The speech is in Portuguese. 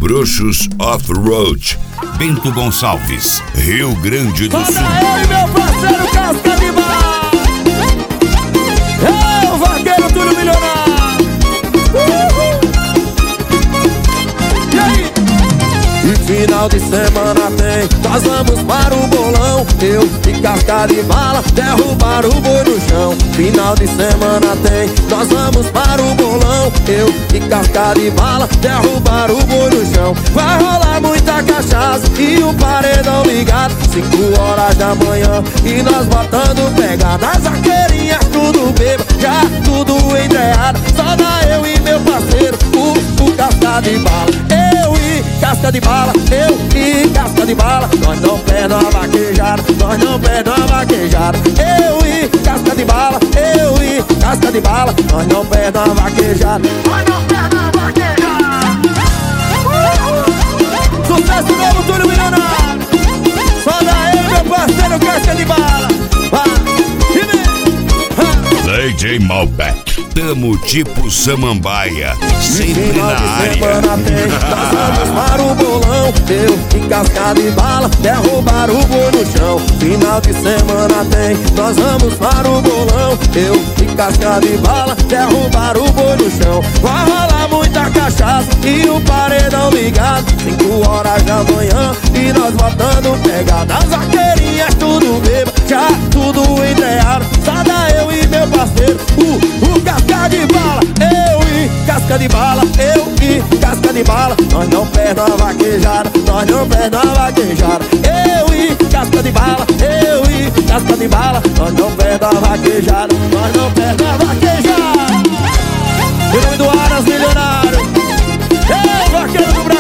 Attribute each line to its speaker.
Speaker 1: Bruxos Off-Road, Bento Gonçalves, Rio Grande do Sul.
Speaker 2: Olha aí, meu parceiro Casca de Bala. É o vaqueiro Túlio Milionário. E aí? E final de semana tem, nós vamos para o bolão. Eu e Casca de Bala derrubar o boi no chão. Final de semana tem, nós vamos para o bolão. Eu e Casca de Bala derrubar o boi no chão. Vai rolar muita cachaça e o paredão ligado, 5 horas da manhã e nós botando pegada. As vaqueirinhas tudo bêbado, já tudo entreado. Só dá eu e meu parceiro, o Casca de Bala. Eu e Casca de Bala, eu e Casca de Bala. Nós não perdemos a vaquejada, nós não perdemos a vaquejada. Eu e Casca de Bala, eu e Casca de Bala. Nós não perdemos a vaquejada, nós não perdemos a vaquejada. Sucesso novo, Túlio Milionário. Só dá eu, meu parceiro Casca de Bala.
Speaker 1: DJ Malbec, tamo tipo Samambaia, sempre
Speaker 2: Final
Speaker 1: na
Speaker 2: de
Speaker 1: área.
Speaker 2: semana tem, nós vamos para o bolão. Eu e Casca de Bala derrubar o boi no chão. Final de semana tem, nós vamos para o bolão. Eu e Casca de Bala derrubar o boi no chão. Vai rolar muita cachaça e o paredão ligado, 5 horas da manhã e nós botando pegada. As vaqueirinhas tudo bêbado, já tudo entreado. Só dá eu e meu parceiro, o Casca de Bala. Eu e Casca de Bala, eu e Casca de Bala. Nós não perdemos a vaquejada, nós não perdemos a vaquejada. Eu e Casca de Bala, eu e Casca de Bala. Nós não perdemos a vaquejada, nós não perdemos a vaquejada. Em nome do Aras Milionário, eu, vaqueiro do